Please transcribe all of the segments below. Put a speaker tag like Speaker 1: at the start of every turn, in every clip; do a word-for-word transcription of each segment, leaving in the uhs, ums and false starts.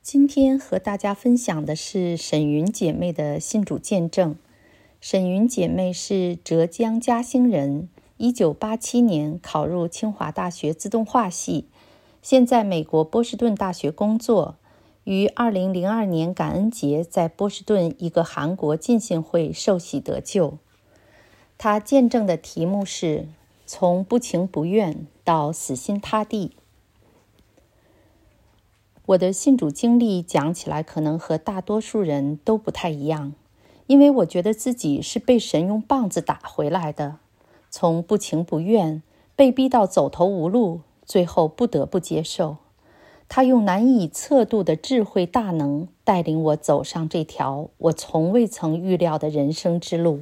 Speaker 1: 今天和大家分享的是沈云姐妹的信主见证。沈云姐妹是浙江嘉兴人，一九八七年考入清华大学自动化系，现在美国波士顿大学工作，于二零零二年感恩节在波士顿一个韩国浸信会受洗得救。她见证的题目是从不情不愿到死心塌地。我的信主经历讲起来可能和大多数人都不太一样，因为我觉得自己是被神用棒子打回来的，从不情不愿被逼到走投无路，最后不得不接受。他用难以测度的智慧大能带领我走上这条我从未曾预料的人生之路。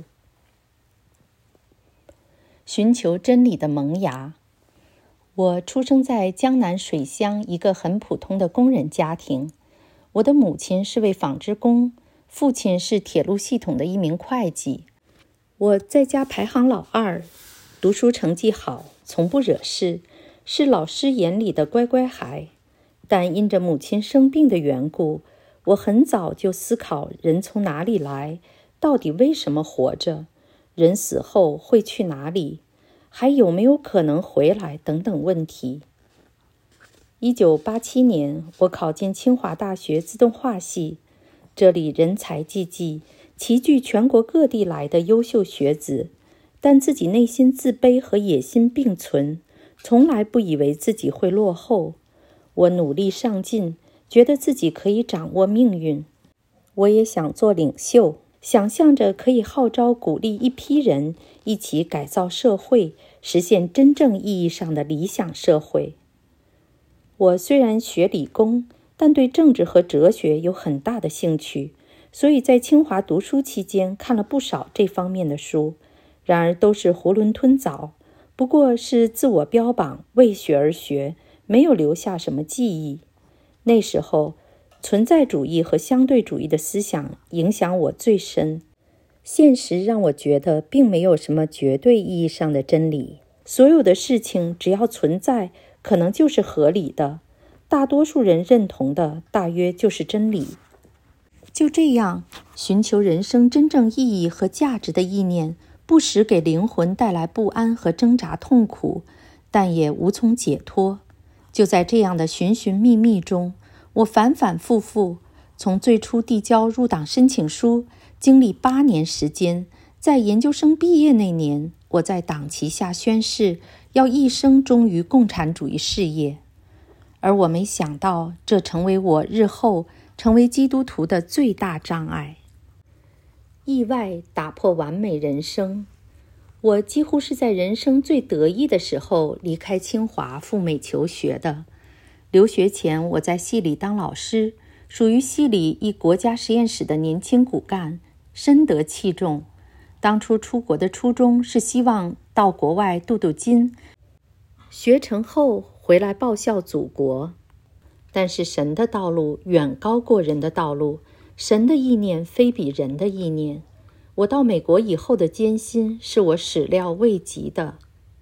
Speaker 1: 寻求真理的萌芽。我出生在江南水乡一个很普通的工人家庭，我的母亲是位纺织工，父亲是铁路系统的一名会计。我在家排行老二，读书成绩好，从不惹事，是老师眼里的乖乖孩。但因着母亲生病的缘故，我很早就思考人从哪里来，到底为什么活着，人死后会去哪里，还有没有可能回来等等问题。一九八七年，我考进清华大学自动化系，这里人才济济，齐聚全国各地来的优秀学子，但自己内心自卑和野心并存，从来不以为自己会落后。我努力上进，觉得自己可以掌握命运。我也想做领袖，想象着可以号召鼓励一批人一起改造社会，实现真正意义上的理想社会。我虽然学理工，但对政治和哲学有很大的兴趣，所以在清华读书期间看了不少这方面的书，然而都是囫囵吞枣，不过是自我标榜，为学而学，没有留下什么记忆。那时候存在主义和相对主义的思想影响我最深，现实让我觉得并没有什么绝对意义上的真理，所有的事情只要存在，可能就是合理的，大多数人认同的大约就是真理。就这样，寻求人生真正意义和价值的意念，不时给灵魂带来不安和挣扎痛苦，但也无从解脱。就在这样的寻寻觅觅中，我反反复复，从最初递交入党申请书，经历八年时间，在研究生毕业那年，我在党旗下宣誓，要一生忠于共产主义事业。而我没想到，这成为我日后成为基督徒的最大障碍。意外打破完美人生。我几乎是在人生最得意的时候离开清华赴美求学的。留学前，我在系里当老师，属于系里一国家实验室的年轻骨干，深得器重。当初出国的初衷是希望到国外镀镀金，学成后回来报效祖国。但是神的道路远高过人的道路，神的意念非比人的意念。我到美国以后的艰辛是我始料未及的。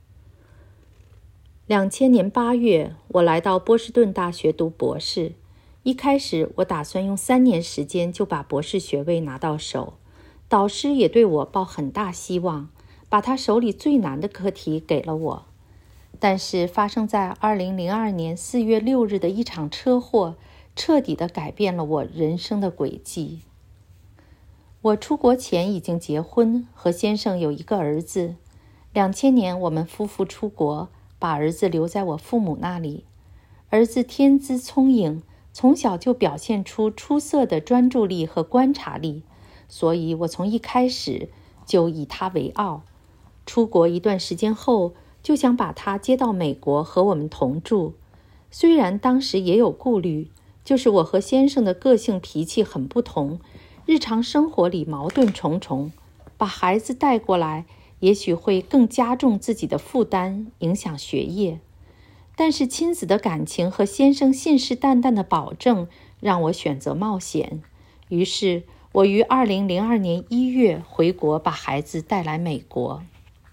Speaker 1: 两千年八月，我来到波士顿大学读博士。一开始，我打算用三年时间就把博士学位拿到手。导师也对我抱很大希望，把他手里最难的课题给了我。但是发生在二零零二年四月六日的一场车祸，彻底地改变了我人生的轨迹。我出国前已经结婚，和先生有一个儿子。两千年，我们夫妇出国，把儿子留在我父母那里。儿子天资聪颖，从小就表现出出色的专注力和观察力，所以我从一开始就以他为傲。出国一段时间后，就想把他接到美国和我们同住。虽然当时也有顾虑，就是我和先生的个性脾气很不同，日常生活里矛盾重重，把孩子带过来，也许会更加重自己的负担，影响学业。但是亲子的感情和先生信誓旦旦的保证，让我选择冒险。于是，我于二零零二年一月回国，把孩子带来美国。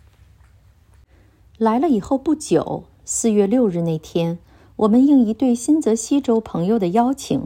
Speaker 1: 来了以后不久，四月六日那天，我们应一对新泽西州朋友的邀请，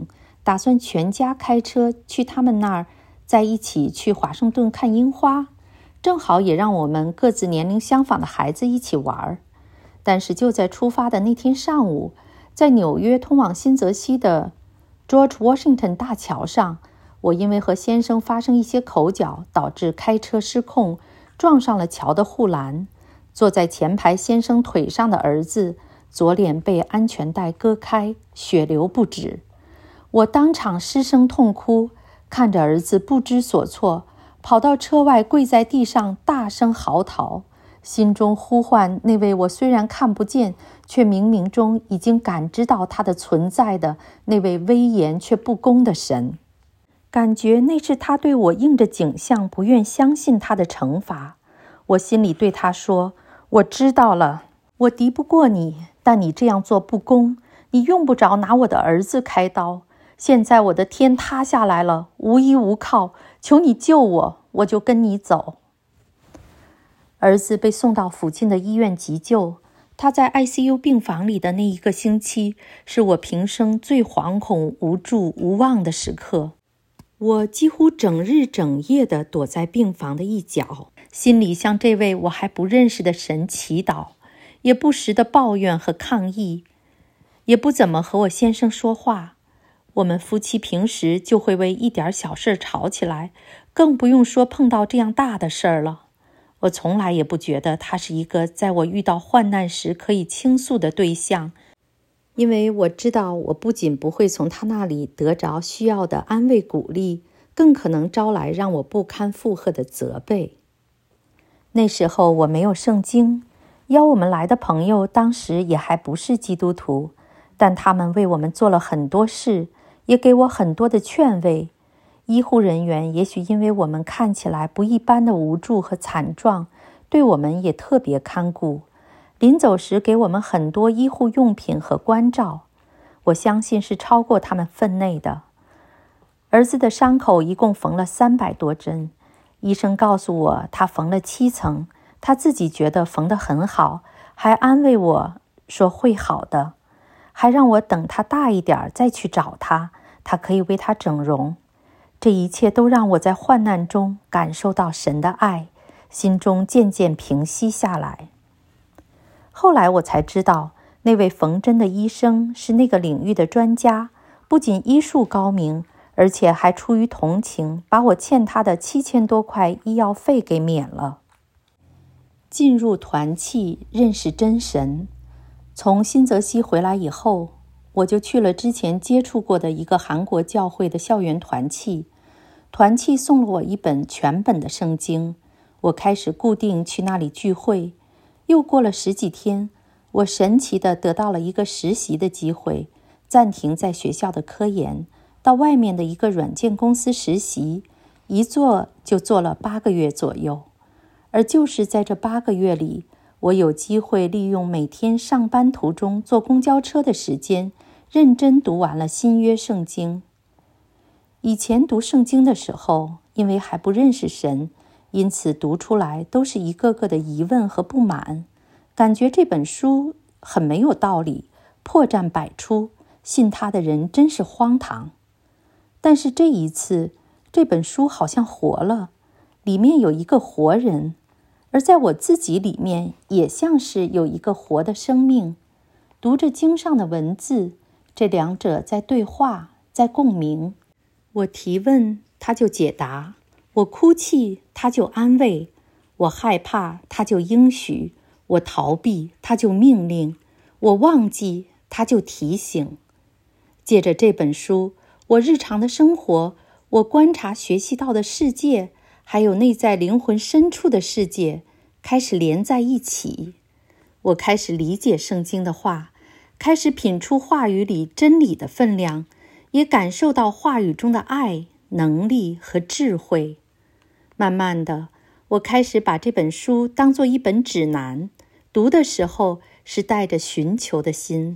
Speaker 1: 打算全家开车去他们那儿，在一起去华盛顿看樱花，正好也让我们各自年龄相仿的孩子一起玩。但是就在出发的那天上午，在纽约通往新泽西的 George Washington 大桥上，我因为和先生发生一些口角，导致开车失控，撞上了桥的护栏。坐在前排先生腿上的儿子左脸被安全带割开，血流不止。我当场失声痛哭，看着儿子不知所措，跑到车外跪在地上大声嚎啕，心中呼唤那位我虽然看不见，却冥冥中已经感知到他的存在的那位威严却不公的神。感觉那是他对我映着景象不愿相信他的惩罚。我心里对他说，我知道了，我敌不过你，但你这样做不公，你用不着拿我的儿子开刀。现在我的天塌下来了，无依无靠，求你救我，我就跟你走。儿子被送到附近的医院急救，他在 I C U 病房里的那一个星期，是我平生最惶恐、无助、无望的时刻。我几乎整日整夜地躲在病房的一角，心里向这位我还不认识的神祈祷，也不时地抱怨和抗议，也不怎么和我先生说话。我们夫妻平时就会为一点小事吵起来，更不用说碰到这样大的事儿了。我从来也不觉得他是一个在我遇到患难时可以倾诉的对象，因为我知道我不仅不会从他那里得着需要的安慰鼓励，更可能招来让我不堪负荷的责备。那时候我没有圣经，邀我们来的朋友当时也还不是基督徒，但他们为我们做了很多事，也给我很多的劝慰。医护人员也许因为我们看起来不一般的无助和惨状，对我们也特别看顾，临走时给我们很多医护用品和关照，我相信是超过他们分内的。儿子的伤口一共缝了三百多针，医生告诉我他缝了七层，他自己觉得缝得很好，还安慰我说会好的，还让我等他大一点再去找他，他可以为他整容。这一切都让我在患难中感受到神的爱，心中渐渐平息下来。后来我才知道，那位缝针的医生是那个领域的专家，不仅医术高明，而且还出于同情，把我欠他的七千多块医药费给免了。进入团契，认识真神。从新泽西回来以后，我就去了之前接触过的一个韩国教会的校园团契。团契送了我一本全本的圣经，我开始固定去那里聚会。又过了十几天，我神奇地得到了一个实习的机会，暂停在学校的科研，到外面的一个软件公司实习，一做就做了八个月左右。而就是在这八个月里，我有机会利用每天上班途中坐公交车的时间，认真读完了新约圣经。以前读圣经的时候，因为还不认识神，因此读出来都是一个个的疑问和不满，感觉这本书很没有道理，破绽百出，信他的人真是荒唐。但是这一次，这本书好像活了，里面有一个活人，而在我自己里面也像是有一个活的生命。读着经上的文字，这两者在对话，在共鸣。我提问，他就解答；我哭泣，他就安慰；我害怕，他就应许；我逃避，他就命令；我忘记，他就提醒。借着这本书，我日常的生活，我观察学习到的世界，还有内在灵魂深处的世界，开始连在一起。我开始理解圣经的话，开始品出话语里真理的分量，也感受到话语中的爱、能力和智慧。慢慢的，我开始把这本书当作一本指南，读的时候是带着寻求的心。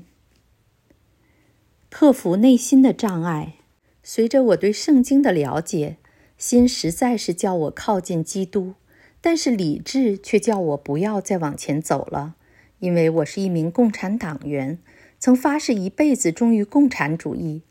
Speaker 1: 克服内心的障碍。随着我对圣经的了解，心实在是叫我靠近基督，但是理智却叫我不要再往前走了，因为我是一名共产党员，曾发誓一辈子忠于共产主义。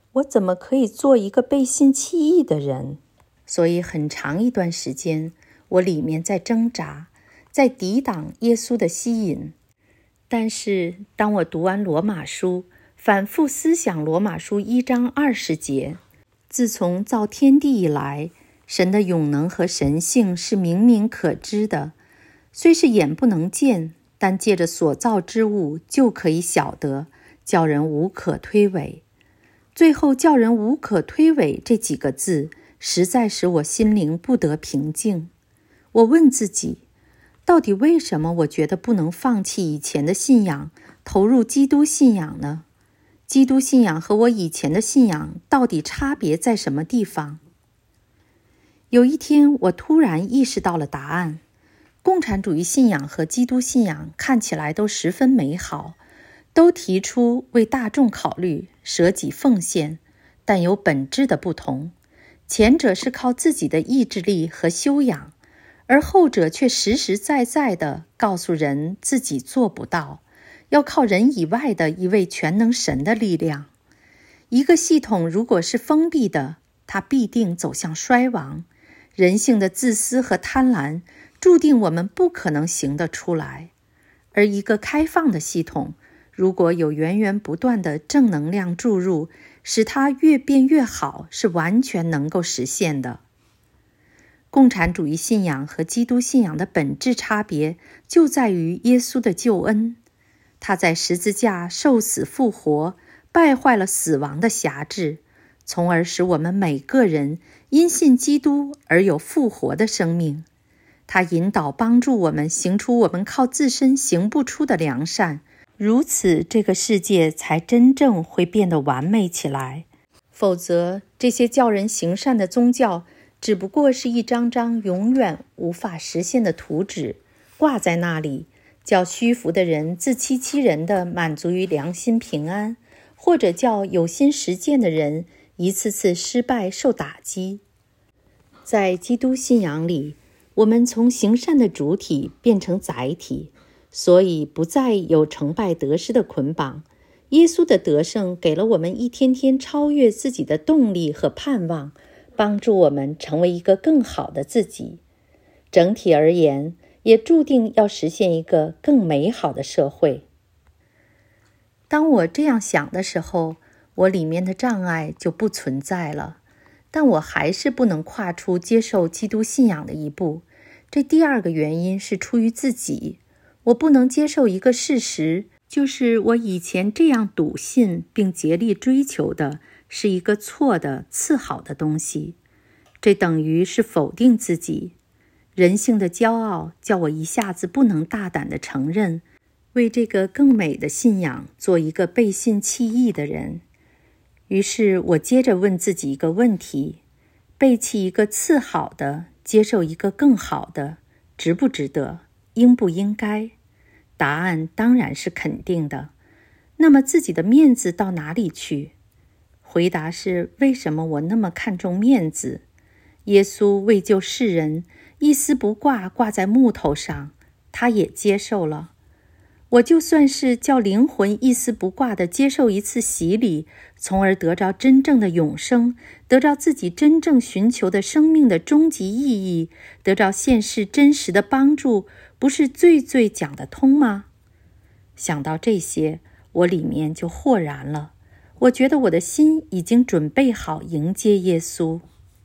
Speaker 1: 我怎么可以做一个背信弃义的人？所以很长一段时间，我里面在挣扎，在抵挡耶稣的吸引。但是当我读完罗马书，反复思想罗马书一章二十节，自从造天地以来，神的永能和神性是明明可知的，虽是眼不能见，但借着所造之物就可以晓得，叫人无可推诿。最后叫人无可推诿这几个字，实在使我心灵不得平静。我问自己，到底为什么我觉得不能放弃以前的信仰，投入基督信仰呢？基督信仰和我以前的信仰到底差别在什么地方？有一天，我突然意识到了答案。共产主义信仰和基督信仰看起来都十分美好，都提出为大众考虑，舍己奉献，但有本质的不同。前者是靠自己的意志力和修养，而后者却实实在在地告诉人自己做不到，要靠人以外的一位全能神的力量。一个系统如果是封闭的，它必定走向衰亡。人性的自私和贪婪注定我们不可能行得出来。而一个开放的系统，如果有源源不断的正能量注入，使它越变越好，是完全能够实现的。共产主义信仰和基督信仰的本质差别就在于耶稣的救恩。他在十字架受死复活，败坏了死亡的辖制，从而使我们每个人因信基督而有复活的生命。他引导帮助我们行出我们靠自身行不出的良善，如此这个世界才真正会变得完美起来。否则，这些叫人行善的宗教只不过是一张张永远无法实现的图纸，挂在那里，叫虚浮的人自欺欺人地满足于良心平安，或者叫有心实践的人一次次失败受打击。在基督信仰里，我们从行善的主体变成载体，所以不再有成败得失的捆绑。耶稣的得胜给了我们一天天超越自己的动力和盼望，帮助我们成为一个更好的自己。整体而言，也注定要实现一个更美好的社会。当我这样想的时候，我里面的障碍就不存在了，但我还是不能跨出接受基督信仰的一步。这第二个原因是出于自己，我不能接受一个事实，就是我以前这样笃信并竭力追求的是一个错的、次好的东西。这等于是否定自己。人性的骄傲叫我一下子不能大胆地承认，为这个更美的信仰做一个背信弃义的人。于是我接着问自己一个问题：背弃一个次好的，接受一个更好的，值不值得？应不应该？答案当然是肯定的。那么自己的面子到哪里去？回答是：为什么我那么看重面子？耶稣为救世人，一丝不挂挂在木头上，他也接受了。我就算是叫灵魂一丝不挂地接受一次洗礼，从而得着真正的永生，得着自己真正寻求的生命的终极意义，得着现世真实的帮助，不是最最讲得通吗？想到这些，我里面就豁然了。我觉得我的心已经准备好迎接耶稣。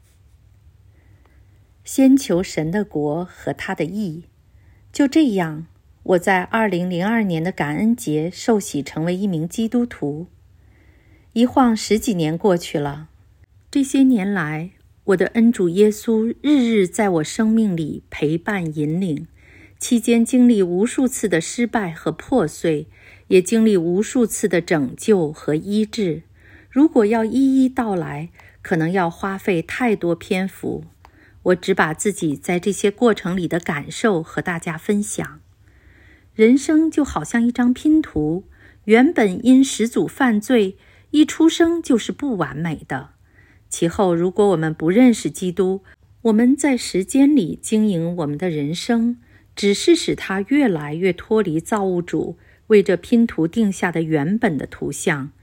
Speaker 1: 先求神的国和他的义。就这样，我在二零零二年的感恩节受洗成为一名基督徒。一晃十几年过去了，这些年来，我的恩主耶稣日日在我生命里陪伴引领，期间经历无数次的失败和破碎，也经历无数次的拯救和医治。如果要一一道来，可能要花费太多篇幅。我只把自己在这些过程里的感受和大家分享。人生就好像一张拼图，原本因始祖犯罪，一出生就是不完美的。其后如果我们不认识基督，我们在时间里经营我们的人生，只是使它越来越脱离造物主为这拼图定下的原本的图像。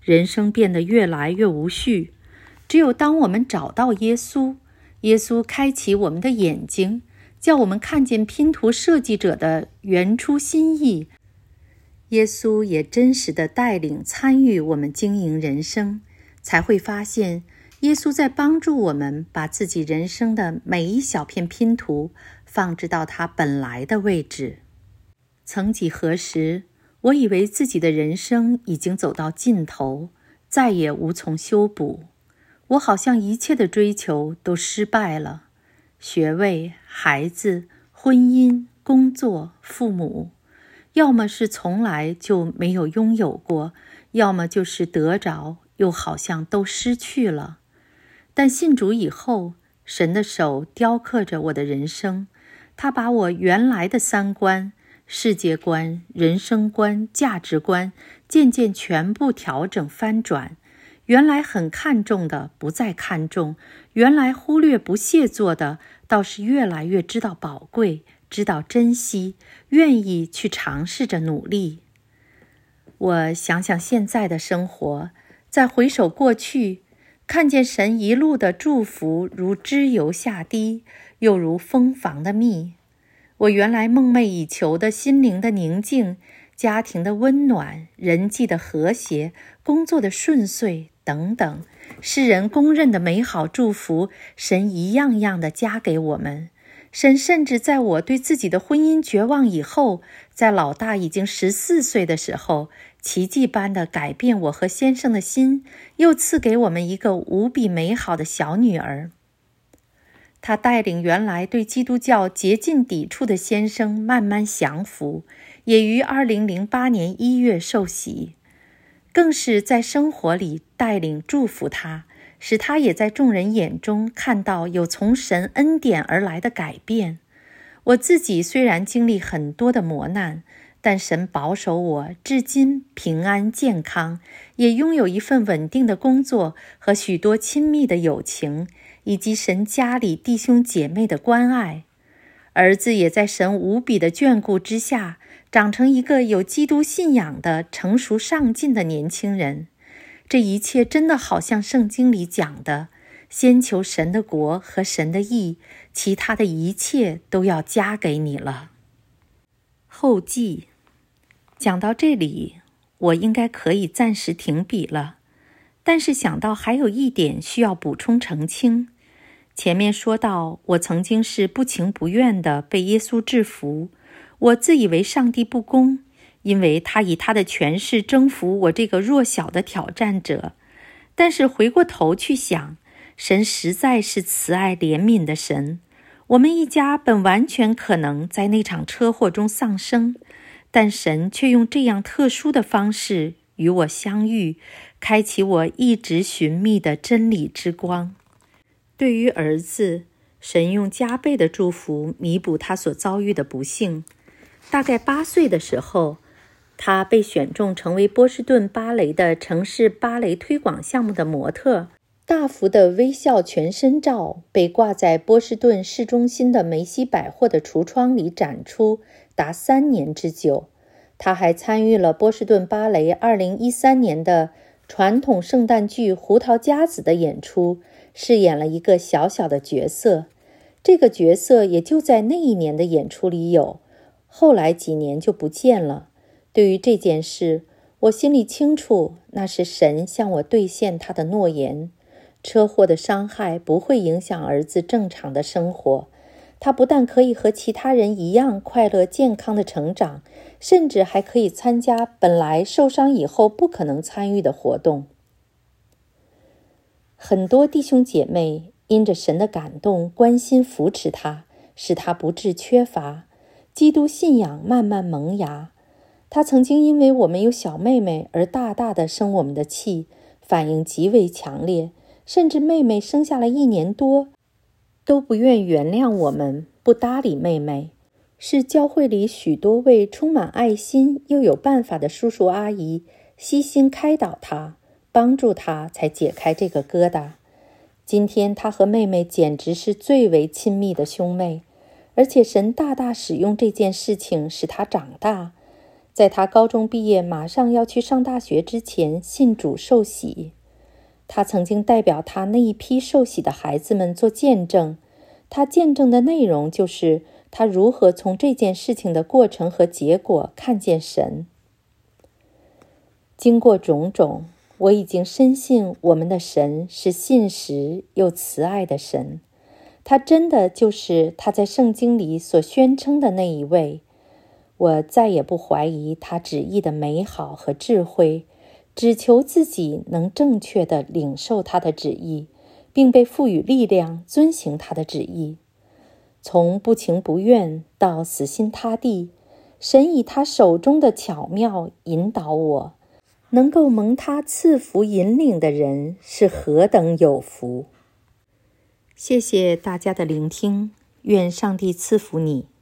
Speaker 1: 人生变得越来越无序。只有当我们找到耶稣，耶稣开启我们的眼睛，叫我们看见拼图设计者的原初心意，耶稣也真实地带领参与我们经营人生，才会发现耶稣在帮助我们把自己人生的每一小片拼图放置到它本来的位置。曾几何时，我以为自己的人生已经走到尽头，再也无从修补。我好像一切的追求都失败了，学位、孩子、婚姻、工作、父母，要么是从来就没有拥有过，要么就是得着，又好像都失去了。但信主以后，神的手雕刻着我的人生，他把我原来的三观、世界观、人生观、价值观渐渐全部调整翻转。原来很看重的不再看重，原来忽略不屑做的倒是越来越知道宝贵，知道珍惜，愿意去尝试着努力。我想想现在的生活，再回首过去，看见神一路的祝福如脂油下滴，又如蜂房的蜜。我原来梦寐以求的心灵的宁静，家庭的温暖，人际的和谐，工作的顺遂等等，世人公认的美好祝福，神一样样的加给我们。神甚至在我对自己的婚姻绝望以后，在老大已经十四岁的时候，奇迹般的改变我和先生的心，又赐给我们一个无比美好的小女儿。他带领原来对基督教竭尽抵触的先生慢慢降服，也于二零零八年一月受洗，更是在生活里带领祝福他，使他也在众人眼中看到有从神恩典而来的改变。我自己虽然经历很多的磨难，但神保守我至今平安健康，也拥有一份稳定的工作和许多亲密的友情，以及神家里弟兄姐妹的关爱。儿子也在神无比的眷顾之下，长成一个有基督信仰的成熟上进的年轻人。这一切真的好像圣经里讲的，先求神的国和神的义，其他的一切都要加给你了。后记，讲到这里，我应该可以暂时停笔了，但是想到还有一点需要补充澄清。前面说到，我曾经是不情不愿地被耶稣制服，我自以为上帝不公，因为他以他的权势征服我这个弱小的挑战者。但是回过头去想，神实在是慈爱怜悯的神。我们一家本完全可能在那场车祸中丧生，但神却用这样特殊的方式与我相遇，开启我一直寻觅的真理之光。对于儿子，神用加倍的祝福弥补他所遭遇的不幸。大概八岁的时候，他被选中成为波士顿芭蕾的城市芭蕾推广项目的模特。大幅的微笑全身照被挂在波士顿市中心的梅西百货的橱窗里展出达三年之久。他还参与了波士顿芭蕾二零一三年的传统圣诞剧《胡桃夹子》的演出，饰演了一个小小的角色。这个角色也就在那一年的演出里有，后来几年就不见了。对于这件事，我心里清楚，那是神向我兑现他的诺言。车祸的伤害不会影响儿子正常的生活，他不但可以和其他人一样快乐健康的成长，甚至还可以参加本来受伤以后不可能参与的活动。很多弟兄姐妹因着神的感动关心扶持他，使他不致缺乏，基督信仰慢慢萌芽。他曾经因为我们有小妹妹而大大的生我们的气，反应极为强烈，甚至妹妹生下了一年多都不愿原谅我们，不搭理妹妹。是教会里许多位充满爱心又有办法的叔叔阿姨悉心开导他，帮助他才解开这个疙瘩。今天他和妹妹简直是最为亲密的兄妹，而且神大大使用这件事情使他长大。 在他高中毕业马上要去上大学之前信主受洗。他曾经代表他那一批受洗的孩子们做见证，他见证的内容就是他如何从这件事情的过程和结果看见神。经过种种，我已经深信我们的神是信实又慈爱的神，他真的就是他在圣经里所宣称的那一位。我再也不怀疑他旨意的美好和智慧，只求自己能正确地领受他的旨意，并被赋予力量遵行他的旨意。从不情不愿到死心塌地，神以他手中的巧妙引导我，能够蒙他赐福引领的人是何等有福。谢谢大家的聆听，愿上帝赐福你。